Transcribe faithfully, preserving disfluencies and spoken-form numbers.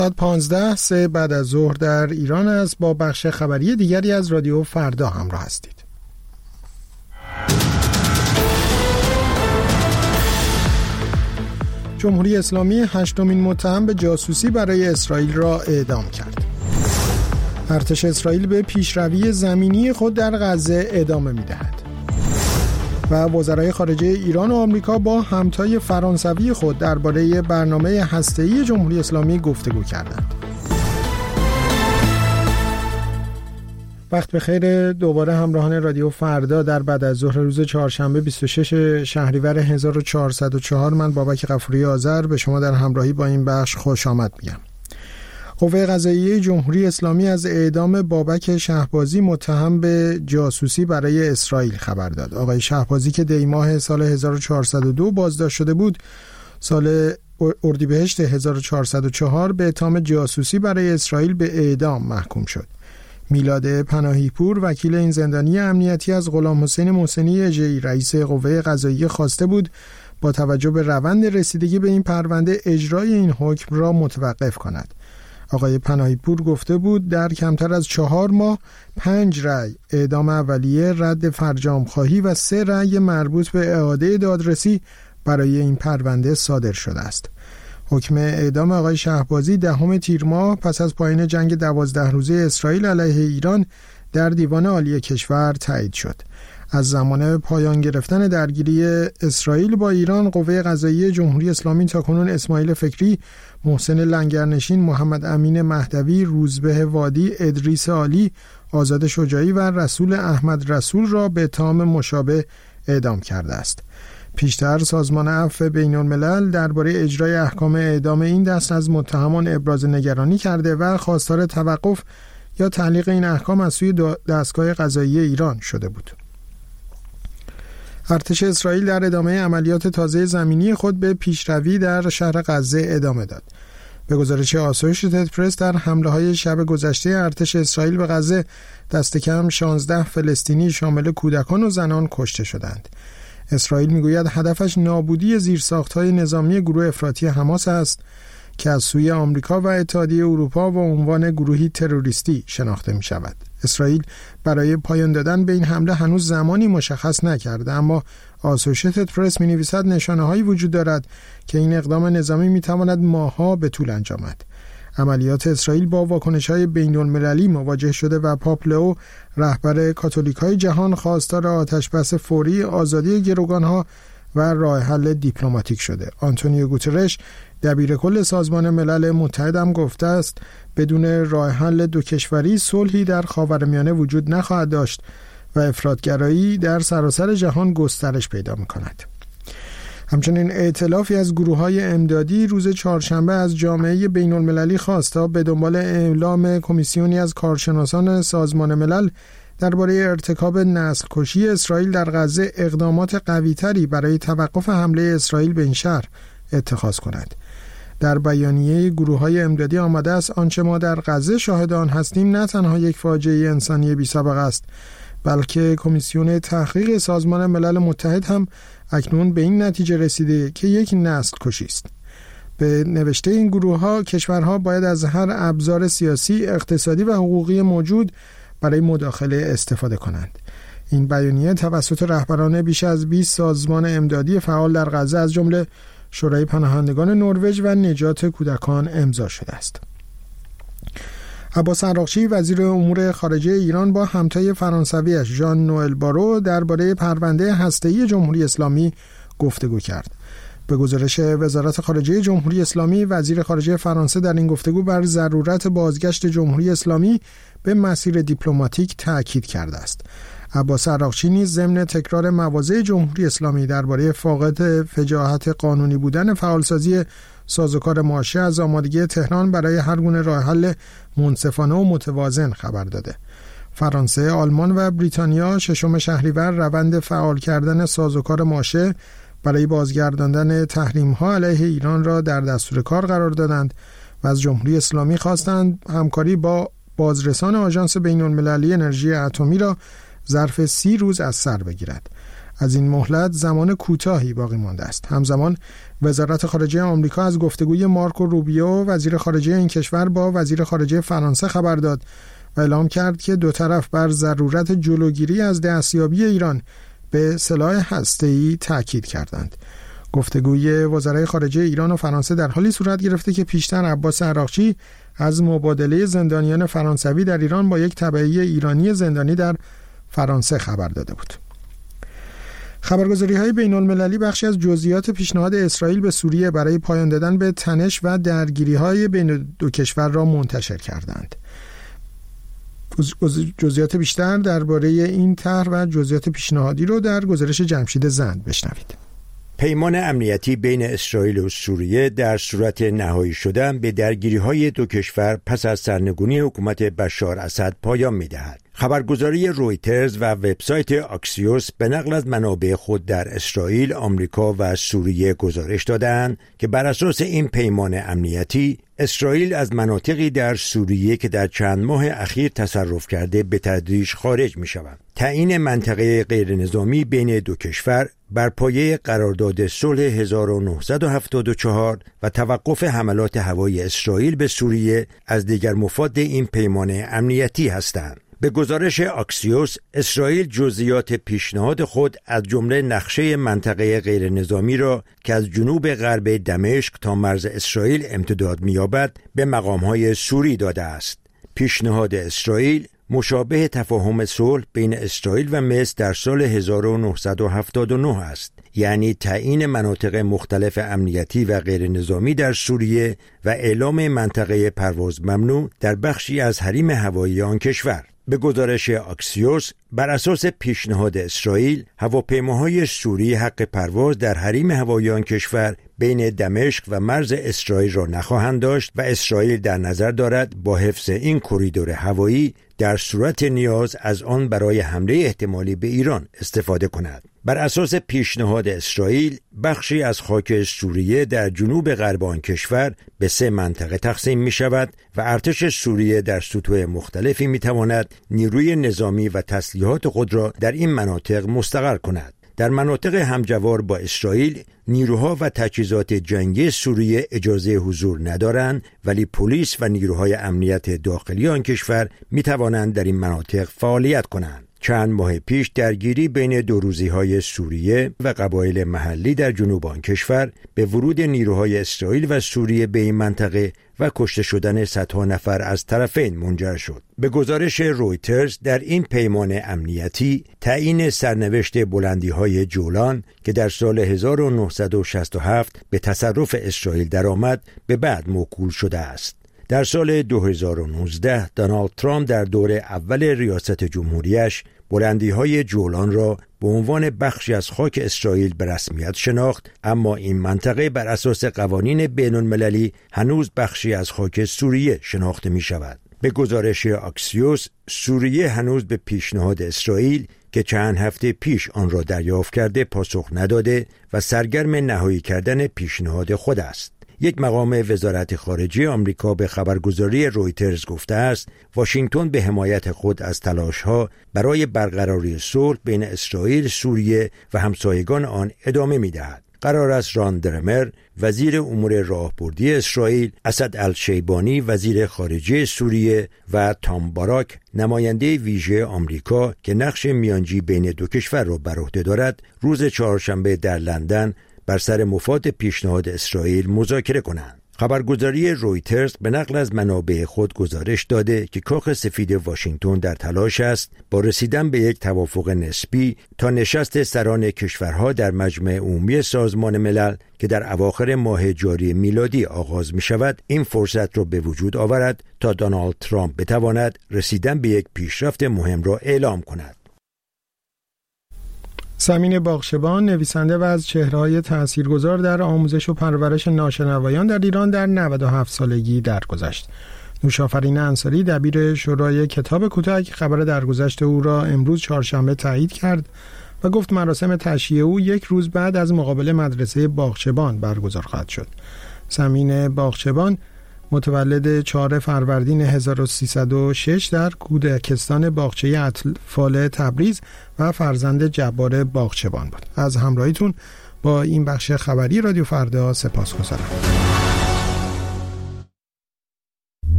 ساعت پانزده سه بعد از ظهر در ایران است. با بخش خبری دیگری از رادیو فردا همراه هستید. جمهوری اسلامی هشتمین متهم به جاسوسی برای اسرائیل را اعدام کرد. ارتش اسرائیل به پیشروی زمینی خود در غزه ادامه می‌دهد. و وزرای خارجه ایران و آمریکا با همتای فرانسوی خود درباره برنامه هسته‌ای جمهوری اسلامی گفتگو کردند. وقت بخیر دوباره همراهان رادیو فردا در بعد از ظهر روز چهارشنبه بیست و شش شهریور هزار و چهارصد و چهار. من بابک غفوری آذر به شما در همراهی با این بخش خوش آمد میگم. قوه قضاییه جمهوری اسلامی از اعدام بابک شهبازی متهم به جاسوسی برای اسرائیل خبر داد. آقای شهبازی که دی ماه سال هزار و چهارصد و دو بازداشت شده بود، سال اردیبهشت هزار و چهارصد و چهار به اتهام جاسوسی برای اسرائیل به اعدام محکوم شد. میلاد پناهی پور وکیل این زندانی امنیتی از غلام حسین محسنی اژه‌ای رئیس قوه قضاییه خواسته بود با توجه به روند رسیدگی به این پرونده اجرای این حکم را متوقف کند. آقای پناهی پور گفته بود در کمتر از چهار ماه پنج رأی اعدام اولیه، رد فرجام خواهی و سه رأی مربوط به اعاده دادرسی برای این پرونده صادر شده است. حکم اعدام آقای شهبازی دهم تیر ماه پس از پایان جنگ دوازده روزه اسرائیل علیه ایران در دیوان عالی کشور تایید شد. از زمان پایان گرفتن درگیری اسرائیل با ایران، قوه قضاییه جمهوری اسلامی تاکنون اسماعیل فکری، محسن لنگرنشین، محمد امین مهدوی، روزبه وادی، ادریس عالی، آزاد شجاعی و رسول احمد رسول را به اتهام مشابه اعدام کرده است. پیشتر سازمان عفو بین الملل درباره اجرای احکام اعدام این دست از متهمان ابراز نگرانی کرده و خواستار توقف یا تعلیق این احکام از سوی دستگاه قضایی ایران شده بود. ارتش اسرائیل در ادامه عملیات تازه زمینی خود به پیشروی در شهر غزه ادامه داد. به گزارش آسوشیتد پرس در حمله‌های شب گذشته ارتش اسرائیل به غزه دست کم شانزده فلسطینی شامل کودکان و زنان کشته شدند. اسرائیل میگوید هدفش نابودی زیرساخت‌های نظامی گروه افراطی حماس است که از سوی آمریکا و اتحادیه اروپا با عنوان گروهی تروریستی شناخته می شود. اسرائیل برای پایان دادن به این حمله هنوز زمانی مشخص نکرده، اما آسوشیتد پرس می نویسد نشانه هایی وجود دارد که این اقدام نظامی می تواند ماه‌ها به طول انجامد. عملیات اسرائیل با واکنش‌های بین‌المللی مواجه شده و پاپ لئو رهبر کاتولیک‌های جهان خواستار آتش‌بس فوری، آزادی گروگان‌ها و راه حل دیپلماتیک شده. آنتونیو گوترش دبیرکل سازمان ملل متحد هم گفته است بدون راه حل دو کشوری صلحی در خاورمیانه وجود نخواهد داشت و افراطگرایی در سراسر جهان گسترش پیدا می‌کند. همچنین ائتلافی از گروه‌های امدادی روز چهارشنبه از جامعه بین‌المللی خواست تا به دنبال اعلام کمیسیونی از کارشناسان سازمان ملل درباره ارتکاب نسل کشی اسرائیل در غزه اقدامات قوی‌تری برای توقف حمله اسرائیل به این شهر اتخاذ کند. در بیانیه گروه‌های امدادی آمده است آنچه ما در غزه شاهد آن هستیم نه تنها یک فاجعه انسانی بی‌سابقه است، بلکه کمیسیون تحقیق سازمان ملل متحد هم اکنون به این نتیجه رسیده که یک نسل کشی است. به نوشته این گروه‌ها کشورها باید از هر ابزار سیاسی، اقتصادی و حقوقی موجود برای مداخله استفاده کنند. این بیانیه توسط رهبران بیش از بیست سازمان امدادی فعال در غزه از جمله شورای پناهندگان نروژ و نجات کودکان امضا شده است. عباس عراقچی وزیر امور خارجه ایران با همتای فرانسویش ژان نوئل بارو درباره پرونده هسته‌ای جمهوری اسلامی گفتگو کرد. به گزارش وزارت خارجه جمهوری اسلامی، وزیر خارجه فرانسه در این گفتگو بر ضرورت بازگشت جمهوری اسلامی به مسیر دیپلماتیک تاکید کرده است. عباس عراقچی نیز ضمن تکرار مواضع جمهوری اسلامی درباره فاقد فجاعت قانونی بودن فعالسازی سازوکار ماشه از آمادگی تهران برای هر گونه راه حل منصفانه و متوازن خبر داده. فرانسه، آلمان و بریتانیا ششم شهریور روند فعال کردن سازوکار ماشه برای بازگرداندن تحریم‌ها علیه ایران را در دستور کار قرار دادند و از جمهوری اسلامی خواستند همکاری با بازرسان آژانس بین‌المللی انرژی اتمی را ظرف سی روز از سر بگیرد. از این مهلت زمان کوتاهی باقی مانده است. همزمان وزارت خارجه آمریکا از گفتگوی مارکو روبیو وزیر خارجه این کشور با وزیر خارجه فرانسه خبر داد و اعلام کرد که دو طرف بر ضرورت جلوگیری از دستیابی ایران به سلاح هسته‌ای تاکید کردند. گفتگوی وزرای خارجه ایران و فرانسه در حالی صورت گرفته که پیشتر عباس عراقچی از مبادله زندانیان فرانسوی در ایران با یک تبعی ایرانی زندانی در فرانسه خبر داده بود. خبرگزاری‌های بین‌المللی بخشی از جزئیات پیشنهاد اسرائیل به سوریه برای پایان دادن به تنش و درگیری‌های بین دو کشور را منتشر کردند. جزئیات بیشتر درباره این طرح و جزئیات پیشنهادی رو در گزارش جمشید زند بشنوید. پیمان امنیتی بین اسرائیل و سوریه در صورت نهایی شدن به درگیری‌های دو کشور پس از سرنگونی حکومت بشار اسد پایان می‌دهد. خبرگزاری رویترز و وبسایت آکسیوس به نقل از منابع خود در اسرائیل، آمریکا و سوریه گزارش دادند که بر اساس این پیمان امنیتی اسرائیل از مناطقی در سوریه که در چند ماه اخیر تصرف کرده به تدریج خارج می شود. تعیین منطقه غیرنظامی بین دو کشور بر پایه قرارداد صلح هزار و نهصد و هفتاد و چهار و توقف حملات هوایی اسرائیل به سوریه از دیگر مفاد این پیمان امنیتی هستند. به گزارش آکسیوس، اسرائیل جزئیات پیشنهاد خود از جمله نقشه منطقه غیرنظامی را که از جنوب غرب دمشق تا مرز اسرائیل امتداد می‌یابد به مقام‌های سوری داده است. پیشنهاد اسرائیل مشابه تفاهم صلح بین اسرائیل و مصر در سال هزار و نهصد و هفتاد و نه است، یعنی تعیین مناطق مختلف امنیتی و غیرنظامی در سوریه و اعلام منطقه پرواز ممنوع در بخشی از حریم هوایی آن کشور. به گزارش آکسیوس، بر اساس پیشنهاد اسرائیل، هواپیماهای سوری حق پرواز در حریم هوایی آن کشور بین دمشق و مرز اسرائیل را نخواهند داشت و اسرائیل در نظر دارد با حفظ این کریدور هوایی در صورت نیاز از آن برای حمله احتمالی به ایران استفاده کند. بر اساس پیشنهاد اسرائیل، بخشی از خاک سوریه در جنوب غرب آن کشور به سه منطقه تقسیم می شود و ارتش سوریه در سطوح مختلفی می تواند نیروی نظامی و تسلیحات خود را در این مناطق مستقر کند. در مناطق همجوار با اسرائیل، نیروها و تجهیزات جنگی سوریه اجازه حضور ندارند، ولی پلیس و نیروهای امنیت داخلی آن کشور می توانند در این مناطق فعالیت کنند. چند ماه پیش درگیری بین دو روزی‌های سوریه و قبایل محلی در جنوب آن کشور به ورود نیروهای اسرائیل و سوریه به این منطقه و کشته شدن صدها نفر از طرفین منجر شد. به گزارش رویترز، در این پیمان امنیتی تعیین سرنوشت بلندی‌های جولان که در سال هزار و نهصد و شصت و هفت به تصرف اسرائیل درآمد به بعد موکول شده است. در سال دو هزار و نوزده دونالد ترامپ در دور اول ریاست جمهوریش بلندی‌های جولان را به عنوان بخشی از خاک اسرائیل به رسمیت شناخت، اما این منطقه بر اساس قوانین بین‌المللی هنوز بخشی از خاک سوریه شناخته می شود. به گزارش آکسیوس، سوریه هنوز به پیشنهاد اسرائیل که چند هفته پیش آن را دریافت کرده پاسخ نداده و سرگرم نهایی کردن پیشنهاد خود است. یک مقام وزارت خارجه آمریکا به خبرگزاری رویترز گفته است واشنگتن به حمایت خود از تلاش‌ها برای برقراری صلح بین اسرائیل، سوریه و همسایگان آن ادامه می‌دهد. قرار است ران درمر، وزیر امور راهبردی اسرائیل، اسد الشیبانی، وزیر خارجه سوریه و تام باراک، نماینده ویژه آمریکا که نقش میانجی بین دو کشور را بر عهده دارد، روز چهارشنبه در لندن بر سر مفاد پیشنهاد اسرائیل مذاکره کنند. خبرگزاری رویترز به نقل از منابع خود گزارش داده که کاخ سفید واشنگتن در تلاش است با رسیدن به یک توافق نسبی تا نشست سران کشورها در مجمع عمومی سازمان ملل که در اواخر ماه جاری میلادی آغاز می شود این فرصت را به وجود آورد تا دونالد ترامپ بتواند رسیدن به یک پیشرفت مهم را اعلام کند. سمین باغچبان، نویسنده و از چهره‌های تاثیرگذار در آموزش و پرورش ناشنوایان در ایران، در نود و هفت سالگی درگذشت. نوشافرین انصاری، دبیر شورای کتاب کوتاه، خبر درگذشت او را امروز چهارشنبه تایید کرد و گفت مراسم تشییع او یک روز بعد از مقابل مدرسه باغچبان برگزار خواهد شد. سمین باغچبان متولد چهارم فروردین هزار و سیصد و شش در کودکستان باغچه اطفال تبریز و فرزند جبار باغچبان بود. از همراهیتون با این بخش خبری رادیو فردا سپاسگزارم.